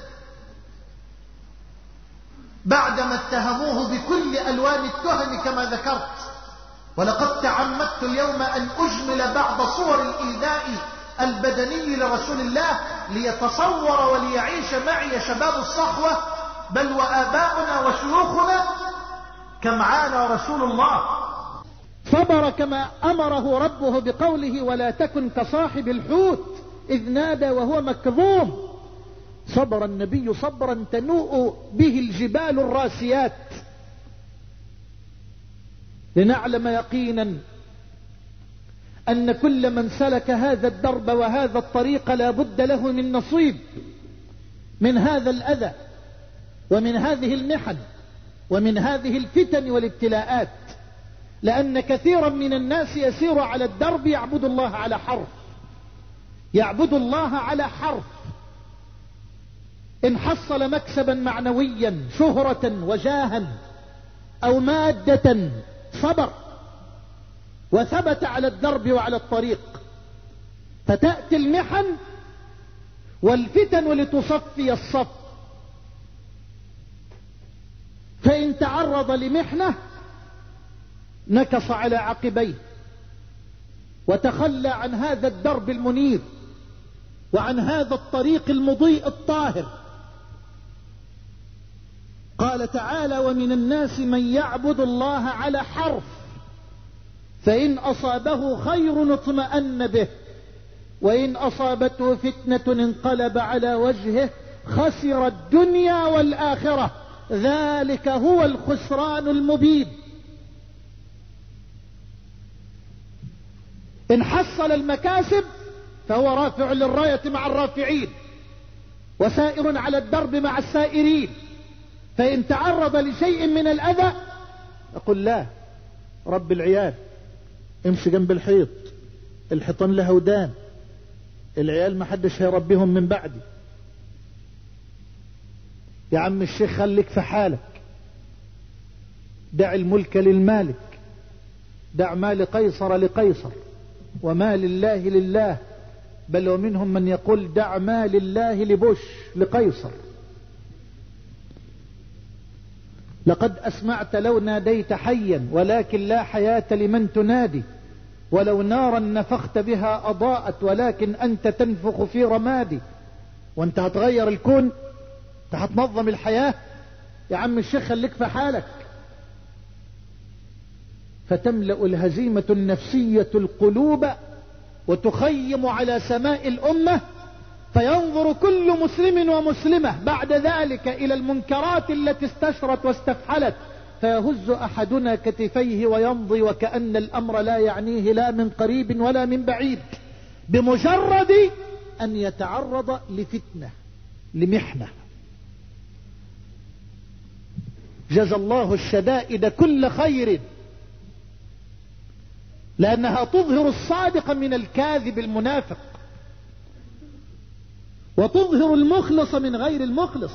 Speaker 2: بعدما اتهموه بكل ألوان التهم كما ذكرت. ولقد تعمدت اليوم أن أجمل بعض صور الإيذاء البدني لرسول الله ليتصور وليعيش معي شباب الصحوة بل وآباؤنا وشيوخنا كم عانى رسول الله.
Speaker 1: صبر كما أمره ربه بقوله ولا تكن كصاحب الحوت إذ نادى وهو مكظوم. صبر النبي صبرا تنوء به الجبال الراسيات، لنعلم يقينا أن كل من سلك هذا الدرب وهذا الطريق لا بد له من نصيب من هذا الأذى ومن هذه المحن ومن هذه الفتن والابتلاءات، لأن كثيرا من الناس يسير على الدرب يعبد الله على حرف، يعبد الله على حرف. إن حصل مكسبا معنويا شهرة وجاها أو مادة صبر وثبت على الدرب وعلى الطريق، فتأتي المحن والفتن لتصفي الصف. فإن تعرض لمحنة نكص على عقبيه وتخلى عن هذا الدرب المنير وعن هذا الطريق المضيء الطاهر. قال تعالى ومن الناس من يعبد الله على حرف فإن أصابه خير اطمأن به وإن أصابته فتنة انقلب على وجهه خسر الدنيا والآخرة ذلك هو الخسران المبين. إن حصل المكاسب فهو رافع للراية مع الرافعين وسائر على الدرب مع السائرين. فإن تعرض لشيء من الأذى يقول لا رب العيال امشي جنب الحيط، الحيطان له ودان، العيال ما حدش هيربيهم من بعدي، يا عم الشيخ خليك في حالك، دع الملك للمالك، دع ما لقيصر لقيصر وما لله لله، بل ومنهم من يقول دع ما لله لبوش لقيصر. لقد أسمعت لو ناديت حيا ولكن لا حياة لمن تنادي، ولو نارا نفخت بها أضاءت ولكن أنت تنفخ في رمادي. وانت هتغير الكون، انت هتنظم الحياة، يا عم الشيخ خليك في حالك. فتملأ الهزيمة النفسية القلوب وتخيم على سماء الأمة، فينظر كل مسلم ومسلمة بعد ذلك إلى المنكرات التي استشرت واستفحلت، فيهز أحدنا كتفيه ويمضي وكأن الأمر لا يعنيه لا من قريب ولا من بعيد، بمجرد أن يتعرض لفتنة لمحنة. جزى الله الشدائد كل خير، لأنها تظهر الصادق من الكاذب المنافق، وتظهر المخلص من غير المخلص.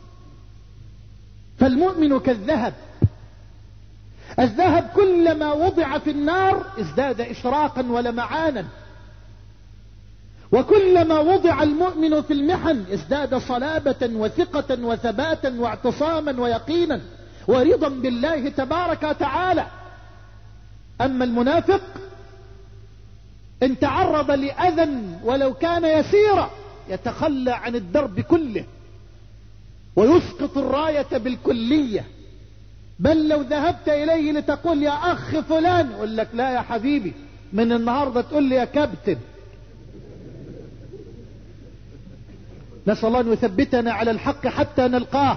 Speaker 1: فالمؤمن كالذهب، الذهب كلما وضع في النار ازداد إشراقا ولمعانا، وكلما وضع المؤمن في المحن ازداد صلابة وثقة وثباتا واعتصاما ويقينا ورضا بالله تبارك وتعالى. أما المنافق إن تعرض لأذى ولو كان يسيرا يتخلى عن الدرب كله ويسقط الراية بالكلية، بل لو ذهبت إليه لتقول يا أخ فلان يقول لك لا يا حبيبي، من النهاردة تقول لي يا كابتن. نسأل الله أن يثبتنا على الحق حتى نلقاه.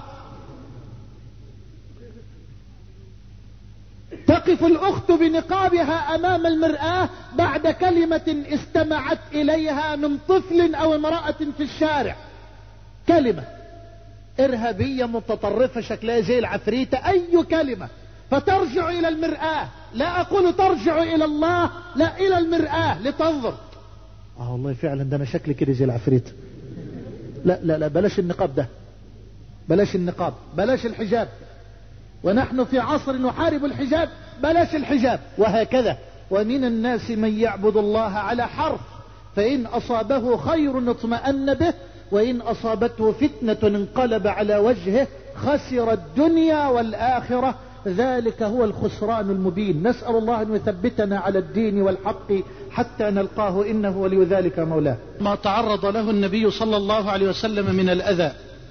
Speaker 1: تقف الأخت بنقابها أمام المرآة بعد كلمة استمعت إليها من طفل أو امرأة في الشارع، كلمة إرهابية متطرفة شكلها زي العفريتة، أي كلمة، فترجع إلى المرآة. لا أقول ترجع إلى الله، لا، إلى المرآة لتنظر. والله فعلا ده أنا شكلي كده زي العفريتة. لا لا لا، بلاش النقاب ده، بلاش النقاب، بلاش الحجاب، ونحن في عصر نحارب الحجاب، بلاش الحجاب. وهكذا ومن الناس من يعبد الله على حرف فإن أصابه خير اطمأن به وإن أصابته فتنة انقلب على وجهه خسر الدنيا والآخرة ذلك هو الخسران المبين. نسأل الله أن يثبتنا على الدين والحق حتى نلقاه، إنه ولي ذلك مولاه. ما تعرض له النبي صلى الله عليه وسلم من الأذى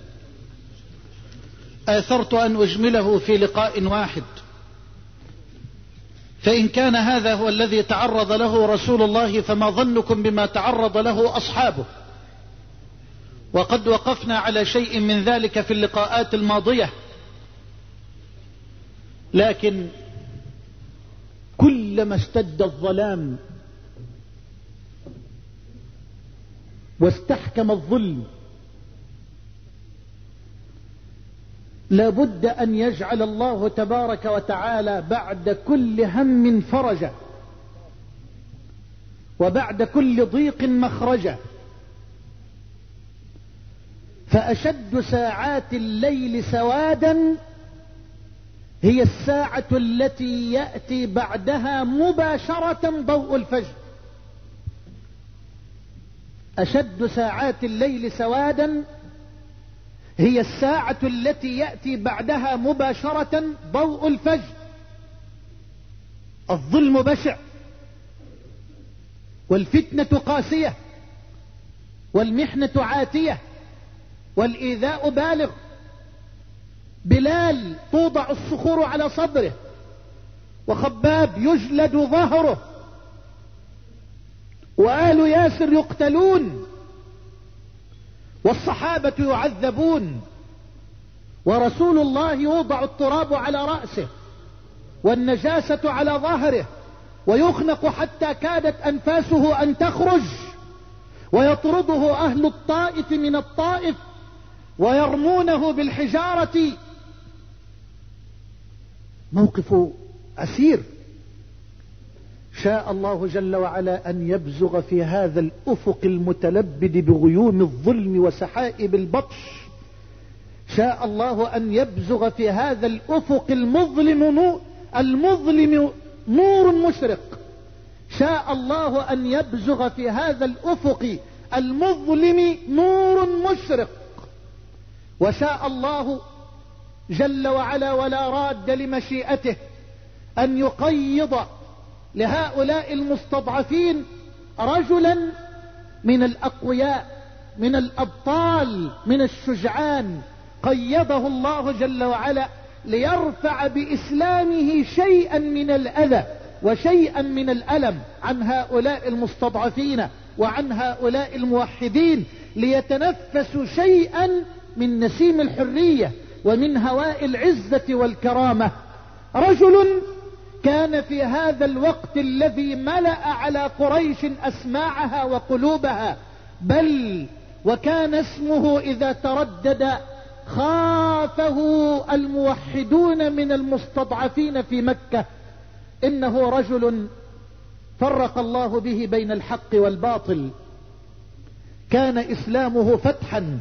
Speaker 1: آثرت أن أجمله في لقاء واحد، فإن كان هذا هو الذي تعرض له رسول الله فما ظنكم بما تعرض له أصحابه؟ وقد وقفنا على شيء من ذلك في اللقاءات الماضية، لكن كلما اشتد الظلام واستحكم الظلم لابد أن يجعل الله تبارك وتعالى بعد كل هم فرجا، وبعد كل ضيق مخرجا. فأشد ساعات الليل سوادا هي الساعة التي يأتي بعدها مباشرة ضوء الفجر. أشد ساعات الليل سوادا هي الساعة التي يأتي بعدها مباشرة ضوء الفجر. الظلم بشع، والفتنة قاسية، والمحنة عاتية، والإيذاء بالغ. بلال توضع الصخور على صدره، وخباب يجلد ظهره، وآل ياسر يقتلون، والصحابة يعذبون، ورسول الله يوضع التراب على رأسه والنجاسة على ظهره، ويخنق حتى كادت أنفاسه أن تخرج، ويطرده أهل الطائف من الطائف ويرمونه بالحجارة. موقف أسير. شاء الله جل وعلا أن يبزغ في هذا الأفق المتلبد بغيوم الظلم وسحائب البطش، شاء الله أن يبزغ في هذا الأفق المظلم نور مشرق. شاء الله أن يبزغ في هذا الأفق المظلم نور مشرق. وشاء الله جل وعلا ولا راد لمشيئته أن يقيض لهؤلاء المستضعفين رجلا من الأقوياء، من الأبطال، من الشجعان، قيضه الله جل وعلا ليرفع بإسلامه شيئا من الأذى وشيئا من الألم عن هؤلاء المستضعفين وعن هؤلاء الموحدين، ليتنفسوا شيئا من نسيم الحرية ومن هواء العزة والكرامة. رجل كان في هذا الوقت الذي ملأ على قريش أسماعها وقلوبها، بل وكان اسمه إذا تردد خافه الموحدون من المستضعفين في مكة. إنه رجل فرق الله به بين الحق والباطل. كان إسلامه فتحا،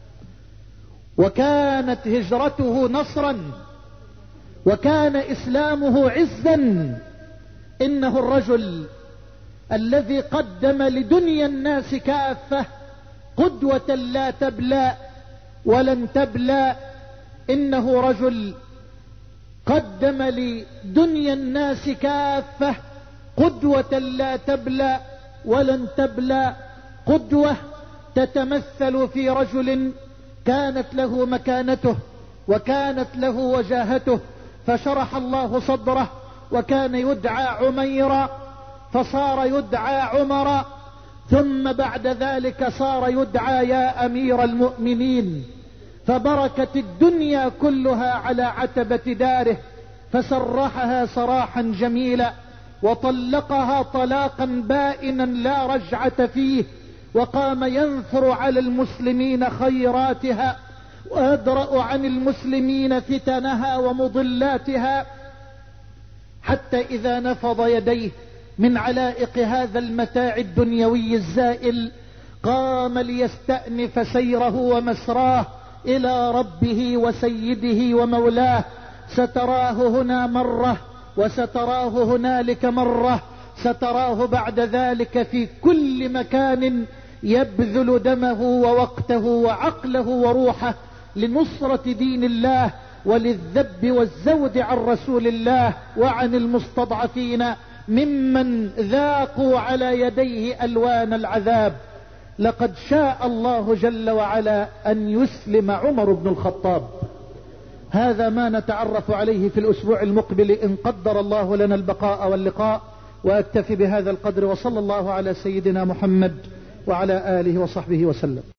Speaker 1: وكانت هجرته نصرا، وكان إسلامه عزا. إنه الرجل الذي قدم لدنيا الناس كافة قدوة لا تبلى ولن تبلى. إنه رجل قدم لدنيا الناس كافة قدوة لا تبلى ولن تبلى. قدوة تتمثل في رجل كانت له مكانته وكانت له وجاهته، فشرح الله صدره، وكان يدعى عميرا فصار يدعى عمرا، ثم بعد ذلك صار يدعى يا أمير المؤمنين. فبركت الدنيا كلها على عتبة داره، فسرحها سراحا جميلا، وطلقها طلاقا بائنا لا رجعة فيه، وقام ينثر على المسلمين خيراتها ويدرأ عن المسلمين فتنها ومضلاتها، حتى إذا نفض يديه من علائق هذا المتاع الدنيوي الزائل قام ليستأنف سيره ومسراه إلى ربه وسيده ومولاه. ستراه هنا مرة، وستراه هنالك مرة، ستراه بعد ذلك في كل مكان يبذل دمه ووقته وعقله وروحه لنصرة دين الله وللذب والزود عن رسول الله وعن المستضعفين ممن ذاقوا على يديه ألوان العذاب. لقد شاء الله جل وعلا أن يسلم عمر بن الخطاب. هذا ما نتعرف عليه في الأسبوع المقبل إن قدر الله لنا البقاء واللقاء. وأكتفي بهذا القدر، وصلى الله على سيدنا محمد وعلى آله وصحبه وسلم.